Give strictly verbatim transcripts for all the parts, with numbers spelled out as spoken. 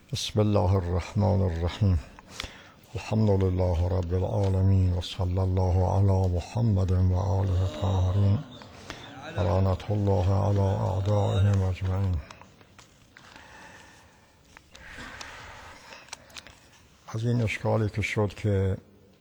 بسم الله الرحمن الرحیم. الحمد لله رب العالمین و صلی الله علی محمد و آله الطاهرین و لعنة الله علی اعدائهم اجمعین. از این اشکالی که شد که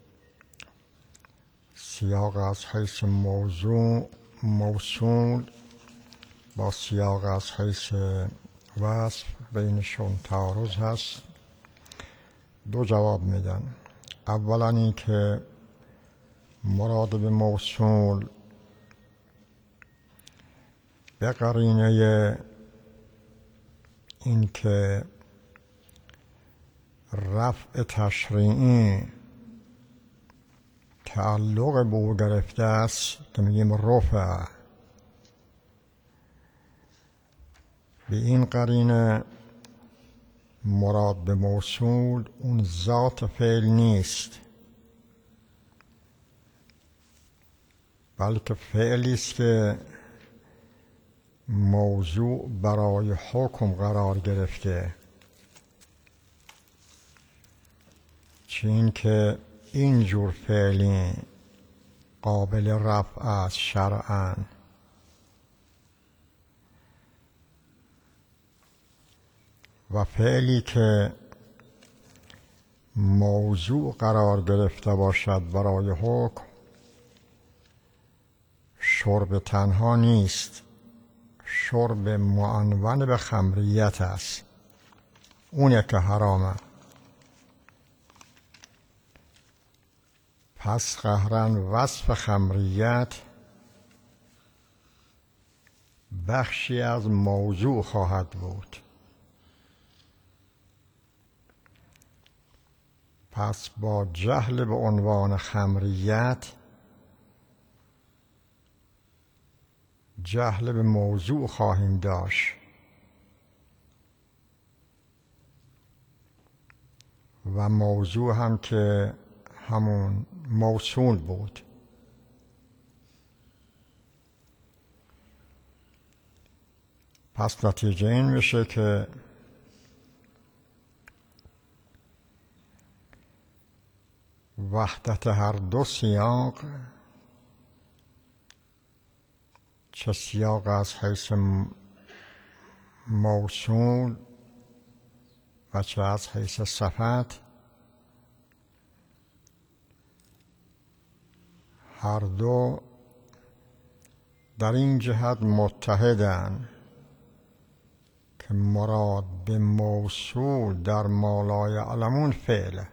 سیاق از حیث موضوع موصول با سیاق از حیث وصف بینشون تعارض هست، دو جواب میدن. اولا این که مراد به موصول به قرینه این که رفع تشریعی تعلق به او گرفته است که میگیم رفع، به این قرینه مراد به موصول اون ذات فعل نیست، بلکه فعلی است که موضوع برای حکم قرار گرفته. چه این که اینجور فعلی قابل رفع است شرعاً، و فعلی که موضوع قرار گرفته باشد برای حکم شرب تنها نیست، شرب معنون به خمریت است، اونه که حرامه. پس قهرن وصف خمریت بخشی از موضوع خواهد بود. پس با جهل به عنوان خمریت جهل به موضوع خواهیم داشت و موضوع هم که همون موصول بود. پس نتیجه این میشه که وحدت هر دو سیاق، چه سیاق از حیث موصول و چه از حیث صفت، هر دو در این جهت متحدن که مراد به موصول در ما لا یعلمون فعله.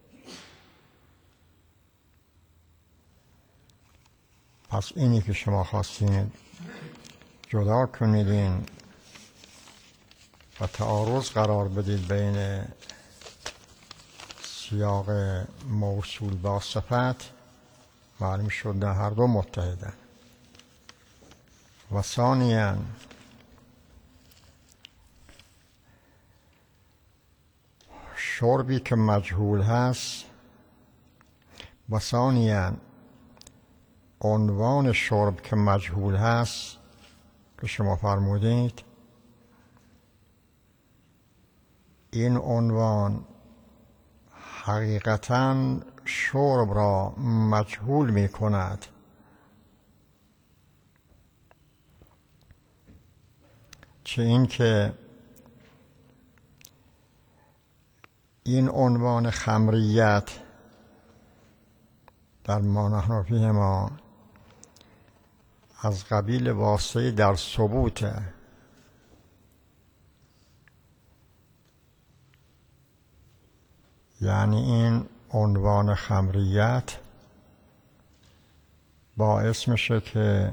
پس اینی که شما خواستین جدا کنیدین و تعارض قرار بدید بین سیاق موصول با صفت، معلوم شد نه، هر دو متحدن. و ثانیاً شربی که مجهول هست، و ثانیاً عنوان شرب که مجهول هست که شما فرمودید، این عنوان حقیقتاً شرب را مجهول می کند. چه این که این عنوان خمریت در ما نحن فیه ما از قبیل واسطه در ثبوته، یعنی این عنوان خمریت باعث میشه که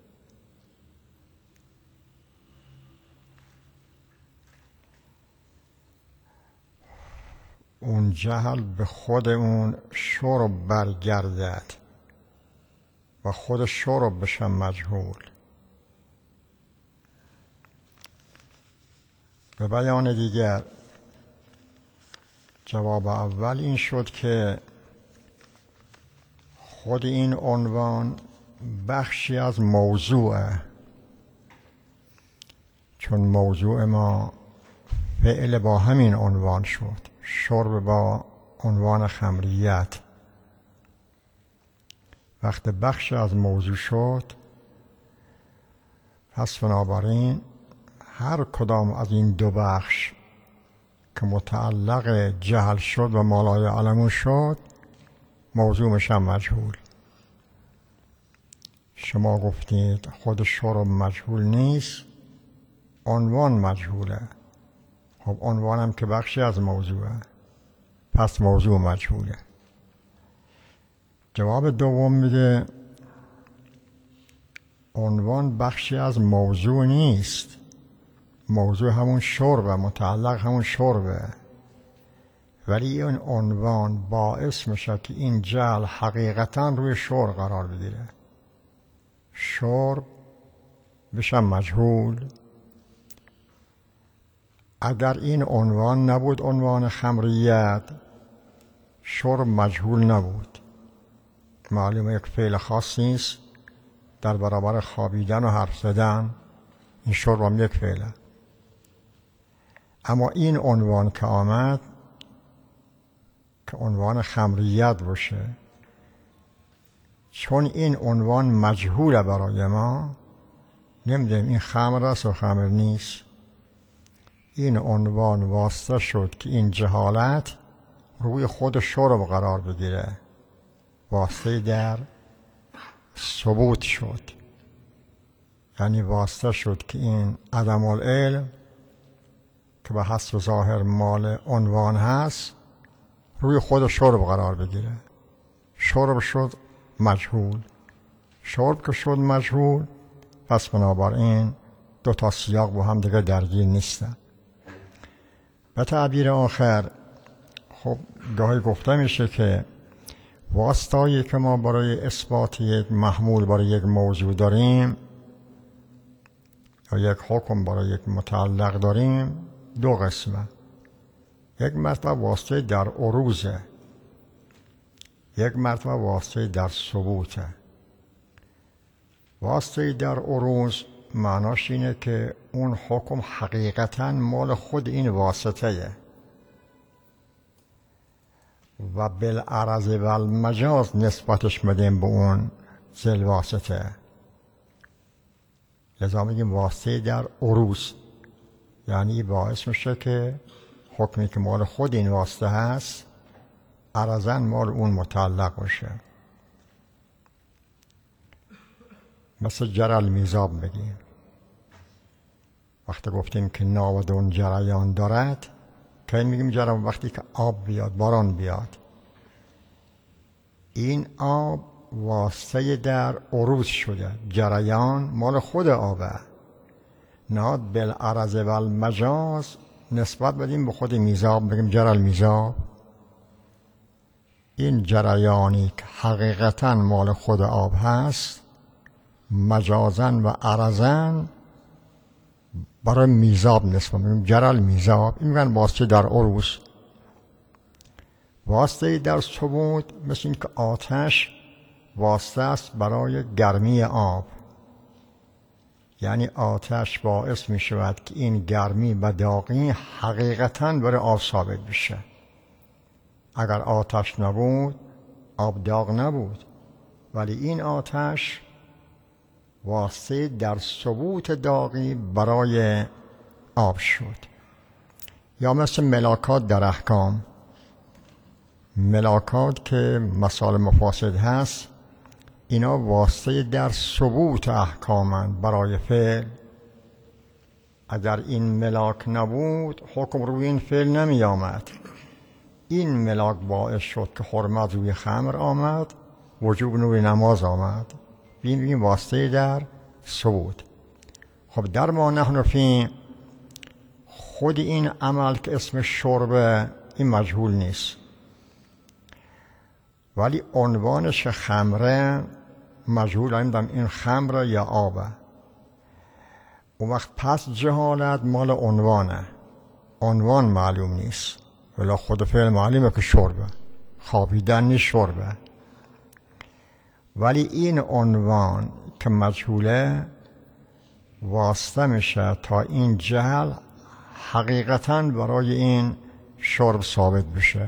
اون جهل به خود اون شرب برگردد و خود شرب بشه مجهول. به بیان دیگر، جواب اول این شد که خود این عنوان بخشی از موضوعه، چون موضوع ما فعل با همین عنوان شد، شرب با عنوان خمریت. وقت بخش از موضوع شد، پس بنابراین هر کدام از این دو بخش که متعلق جهل شد و مالای علمون شد، موضوع میشه مجهول. شما گفتید خود شرب مجهول نیست، عنوان مجهوله. خب عنوانم که بخشی از موضوعه، پس موضوع مجهوله. جواب دوم میده عنوان بخشی از موضوع نیست، موضوع همون شربه، متعلق همون شربه، ولی این عنوان باعث میشه که این جهل حقیقتا روی شرب قرار بگیره، شرب بشه مجهول. اگر این عنوان نبود، عنوان خمریت، شرب مجهول نبود. معلومه یک فعل خاص نیست، در برابر خوابیدن و حرف زدن این شرب هم یک فعله. اما این عنوان که آمد که عنوان خمریت باشه، چون این عنوان مجهوله برای ما، نمیدونیم این خمر است و خمر نیست. این عنوان واسطه شد که این جهالت روی خود شرب قرار بگیره، واسطه در ثبوت شد. یعنی واسطه شد که این عدم العلم که به حسب ظاهر مال عنوان هست، روی خود شرب قرار بگیره. شرب شد مجهول. شرب که شد مجهول، پس بنابراین دو تا سیاق با هم دیگه درگیر نیستن. به تعبیر آخر، خب گاهی گفته میشه که واسطه‌ای که ما برای اثبات یک محمول برای یک موضوع داریم یا یک حکم برای یک متعلق داریم، دو قسمه. یک مرتبه واسطه در عروضه، یک مرتبه واسطه در ثبوته. واسطه در عروض معناش اینه که اون حکم حقیقتاً مال خود این واسطه و بالعرض و المجاز نسبتش میدیم به اون ذل واسطه. لذا میگیم واسطه در عروض، یعنی باعث میشه که حکمی که مال خود این واسطه هست عرضاً مال اون متعلق باشه. مثل جرى المیزاب بگیم. وقتی گفتیم که ناودون جریان دارد، که میگیم جرى وقتی که آب بیاد، باران بیاد. این آب واسطه در عروض شده، جریان مال خود آبه. نهاد بالعرض و المجاز نسبت بدیم به خود میزاب، بگیم جرى المیزاب. این جریانی که حقیقتا مال خود آب هست، مجازاً و عرضاً برای میزاب نسبت میگیم جرى المیزاب. این میگن واسطه در عروض. واسطه در ثبوت مثل این که آتش واسطه است برای گرمی آب، یعنی آتش باعث می شود که این گرمی و داغی حقیقتاً برای آب ثابت بشه. اگر آتش نبود، آب داغ نبود، ولی این آتش واسطه در ثبوت داغی برای آب شد. یا مثل ملاکات در احکام، ملاکات که مسائل مفاسد هست، اینا واسطه در ثبوت احکامند برای فعل. اگر این ملاک نبود، حکم روی این فعل نمی آمد. این ملاک باعث شد که حرمت روی خمر آمد، وجوب روی نماز آمد. بین این واسطه در ثبوت. خب در ما نحن فی، خود این عمل که اسم شربه، این مجهول نیست، ولی عنوانش خمره مجهول. هم این خمره یا آبه. اون وقت پس جهالت مال عنوانه، عنوان معلوم نیست، ولی خود فعل معلومه که شربه، خوابیدن نیست شربه. ولی این عنوان که مجهوله واسطه میشه تا این جهل حقیقتاً برای این شرب ثابت بشه.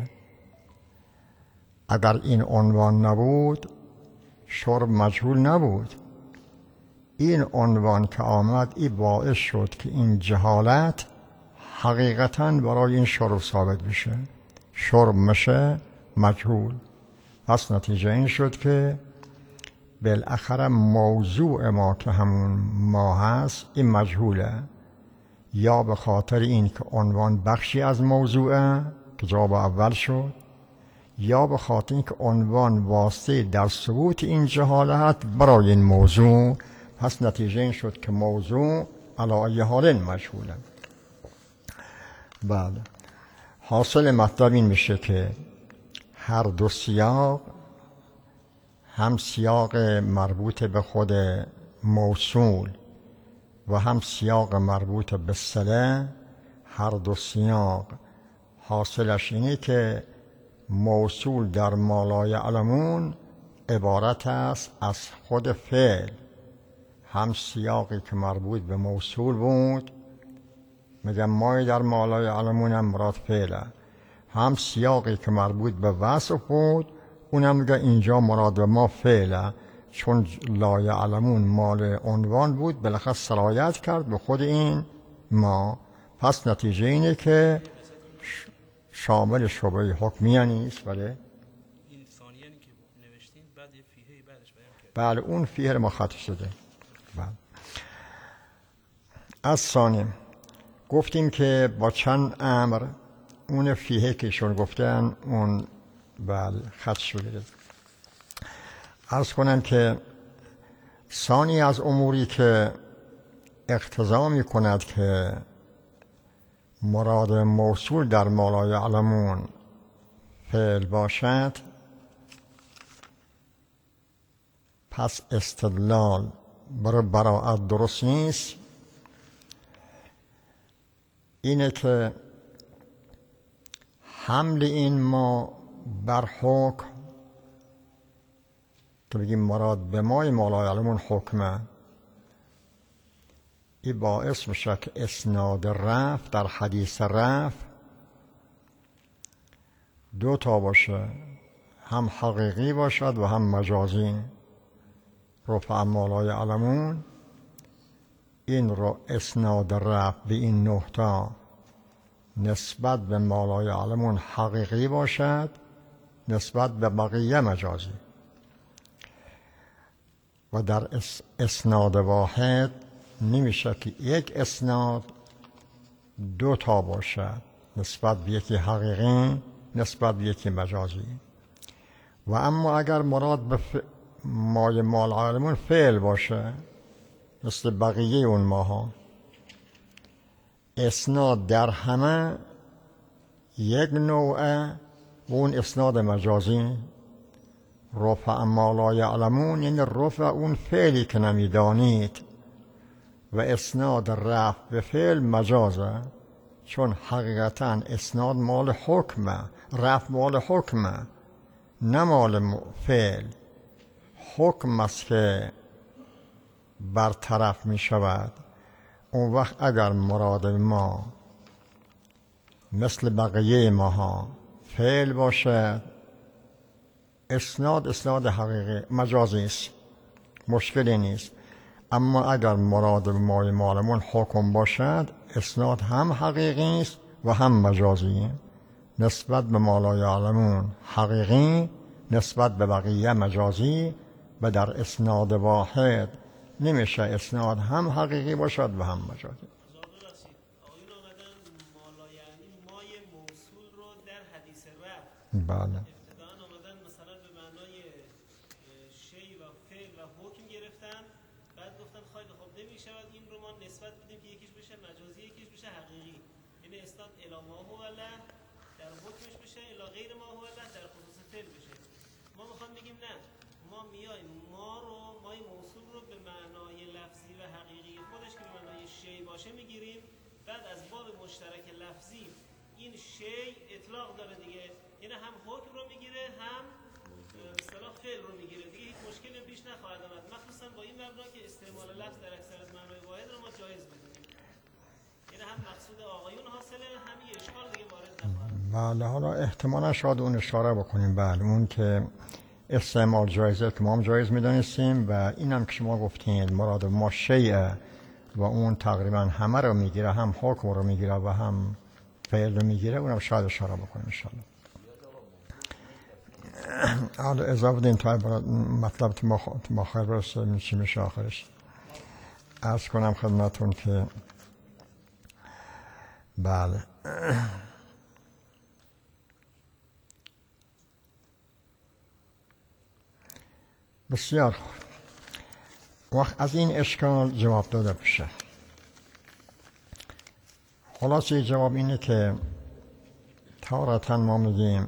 اگر این عنوان نبود شرب مجهول نبود. این عنوان که آمد این باعث شد که این جهالت حقیقتاً برای این شرب ثابت بشه. شرب میشه مجهول. پس نتیجه این شد که بالاخره موضوع ما که همون ما هست این مجهوله، یا به خاطر این که عنوان بخشی از موضوعه که جواب اول شد، یا به خاطر این که عنوان واسطه در ثبوت این جهالت برای این موضوع. پس نتیجه این شد که موضوع علی ای حال مجهوله. بله، حاصل مطلب این میشه که هر دو سیاق، هم سیاق مربوط به خود موصول و هم سیاق مربوط به صله، هر دو سیاق حاصلش اینه که موصول در ما لا یعلمون عبارت است از خود فعل. هم سیاقی که مربوط به موصول بود میگم مای در ما لا یعلمون هم مراد فعله، هم سیاقی که مربوط به وصف بود اونم میگه اینجا مراد به ما فعله، چون لا یعلمون مال عنوان بود بالاخره سرایت کرد به خود این ما. پس نتیجه اینه که شامل شبهه حکمیه نیست. بله این ثانیه‌ای که نوشتین بعد یه فیهه بعدش بیان کرد. بله اون فیه ما خط شده. بله. از ثانی گفتیم که با چند امر اون فیه که شون گفتن اون بله خط شده. عرض کنم که ثانی از اموری که اقتضا می کند که مراد موصول در ما لا یعلمون فعل باشد، پس استدلال برای براعت درست نیست. اینه که حمل این ما بر حکم که بگیم مراد به ما ما لا یعلمون حکمه، این باعث میشه که اسناد رفع در حدیث رفع دو تا باشه، هم حقیقی باشد و هم مجازی. رفع ما لا یعلمون این رو اسناد رفع به این نقطه نسبت به ما لا یعلمون حقیقی باشد، نسبت به بقیه مجازی. و در اسناد واحد نمیشه که یک اسناد دو تا باشد، نسبت به یکی حقیقی نسبت به یکی مجازی. و اما اگر مراد به ف... مای ما لا یعلمون فعل باشه مثل بقیه اون ماها، اسناد در همه یک نوعه و اون اسناد مجازی. رفع ما لا یعلمون یعنی رفع اون فعلی که نمیدانید، و اسناد رفع به فعل مجازه، چون حقیقتا اسناد مال حکمه، رفع مال حکمه نه مال فعل. حکم است که برطرف می شود. اون وقت اگر مراد ما مثل بقیه ماها فعل باشه، اسناد اسناد حقیقی مجازی است، مشکلی نیست. اما اگر مراد ما معلمون حکم باشد، اسناد هم حقیقی است و هم مجازی. نسبت به ما لا یعلمون حقیقی، نسبت به بقیه مجازی. و در اسناد واحد نمیشه اسناد هم حقیقی باشد و هم مجازی. بله. ابتداءً آمدن مثلا به معنای شی و فعل و حکم گرفتن، بعد گفتن خیلی خوب نمیشود این رو ما نسبت بدیم که یکیش بشه مجازی یکیش بشه حقیقی، یعنی اسناد الی ما هو له در حکمش بشه، الی غیر ما هو له در خصوص فعل بشه. ما میخوام بگیم نه، ما میایم ما رو مای موصول رو به معنای لفظی و حقیقی خودش که به معنای شی باشه میگیریم، بعد از باب مشترک لفظی این شی اطلاق داره دیگه، یعنی هم حکم رو میگیره هم اصطلاح فعل رو میگیره دیگه، هیچ مشکلی پیش نخواهد آمد، مخصوصا با این مبنا که استعمال لفظ در اکثر معنای واحد رو ما جایز بدونیم. یعنی هم مقصود آقایون حاصله هم یه اشکال دیگه وارد نخواهد. بله حالا احتمالا شاید اون اشاره بکنیم. بله اون که استعمال جایزه که ما هم جایز میدانستیم و اینم که شما گفتین مراد ما شیعه و اون تقریبا همه رو میگیره، هم حکم رو میگیره و هم فعل رو میگیره، اونم شاید اشاره بکنیم انشاءالله. حالا اضافه دین تا مطلب ما خیر برسه چی میشه آخرش. عرض کنم خدمتون که بله بسیار خوب. وقت از این اشکال جواب داده بشه. خلاصه جواب اینه که تارتاً ما میگیم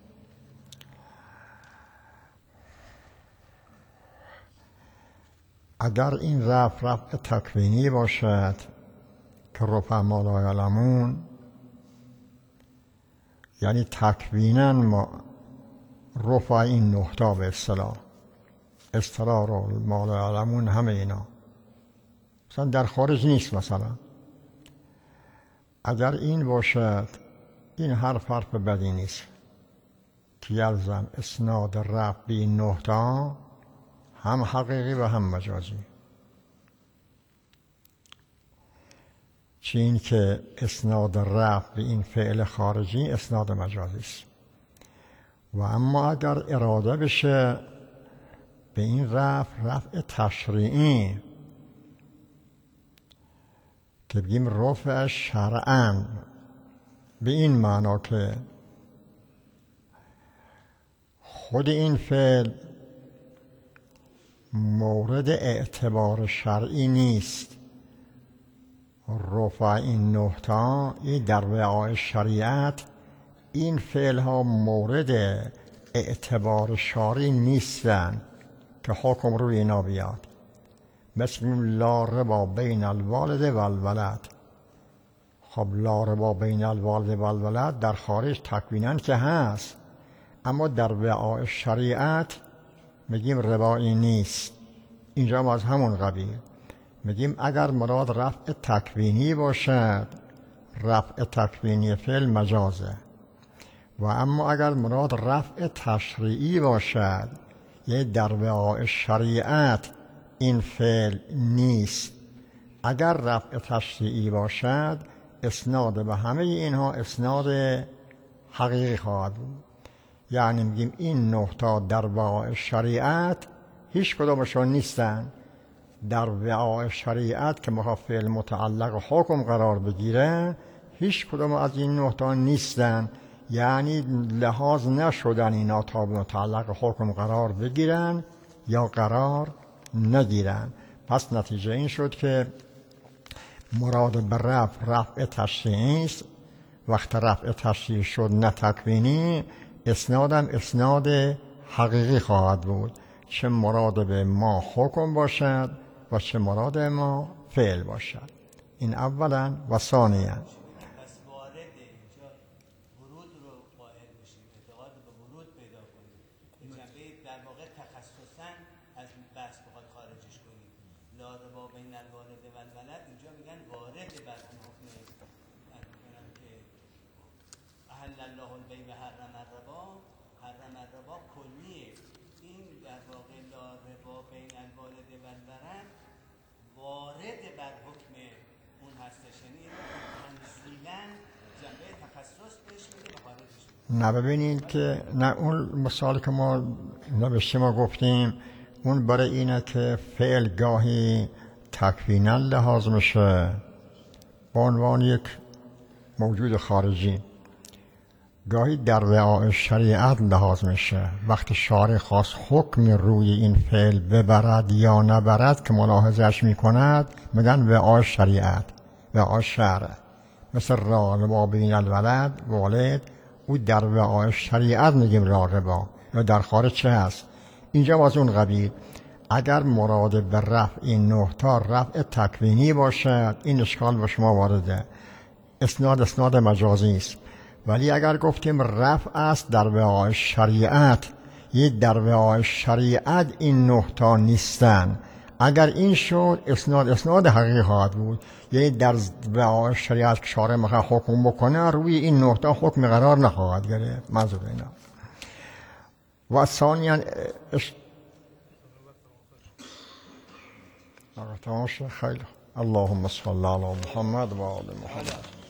اگر این رفع رفع تکوینی باشد که رفع ما لا یعلمون، یعنی تکویناً ما رفع این نقطه به اصطلاح استرار و ما لا یعلمون همه اینا مثلا در خارج نیست. مثلا اگر این باشد این حرف حرف بدی نیست که یلزم اسناد رفع به این نقطه هم حقیقی و هم مجازی. چین که اسناد رفع به این فعل خارجی اسناد مجازی است. و اما اگر اراده بشه به این رفع رفع تشریعی که بگیم رفع شرعاً، به این معنا که خود این فعل مورد اعتبار شرعی نیست، رفع این نقطه این در وعای شریعت این فعل ها مورد اعتبار شرعی نیستن که حکم روی اینا بیاد. مثل لا ربا بین الوالد و الولد. خب لا ربا بین الوالد و الولد در خارج تکویناً که هست، اما در وعای شریعت میگیم ربایی نیست. اینجا ما از همون قبیل میگیم اگر مراد رفع تکوینی باشد رفع تکوینی فعل مجازه، و اما اگر مراد رفع تشریعی باشد یعنی در وعای شریعت این فعل نیست. اگر رفع تشریعی باشد اسناد به همه اینها اسناد حقیقی خواهد بود. یعنی میگیم این نقطه در وعای شریعت هیچ کدامشون نیستن. در وعای شریعت که میخواد فعل متعلق حکم قرار بگیره هیچ کدام از این نقطه نیستن، یعنی لحاظ نشدن اینا تا متعلق حکم قرار بگیرن یا قرار نگیرن. پس نتیجه این شد که مراد به رفع رفع تشریعی است. وقت رفع تشریعی شد نه تکوینی، اسنادم اسناد حقیقی خواهد بود، چه مراد به ما حکم باشد و چه مراد ما فعل باشد. این اولا و ثانیا. نه ببینید که نه اون مثالی که ما نوشته ما گفتیم اون برای اینه که فعل گاهی تکویناً لحاظ میشه به عنوان یک موجود خارجی، گاهی در وعای شریعت لحاظ میشه. وقتی شارع خاص حکم روی این فعل ببرد یا نبرد که ملاحظهش میکند میگن وعای شریعت، وعای شرع. مثل راغبا بین الولد والد، او در وعای شریعت میگیم راغبا، یا در خارج چه هست. اینجا از اون قبیل اگر مراد به رفع این نقطه رفع تکوینی باشد این اشکال به شما وارده، اسناد اسناد مجازی است. ولی اگر گفتیم رفع است در وعای شریعت، یه در وعای شریعت این نقطه نیستن، اگر این شد اسناد اسناد حقیقی خواهد بود، یعنی در شریعت که شارع میخواد حکم بکنه روی این نقطه حکم قرار نخواهد گرفت. منظور اینا. و ثانیاً اش... خیلی اللهم صل علی محمد و آل محمد.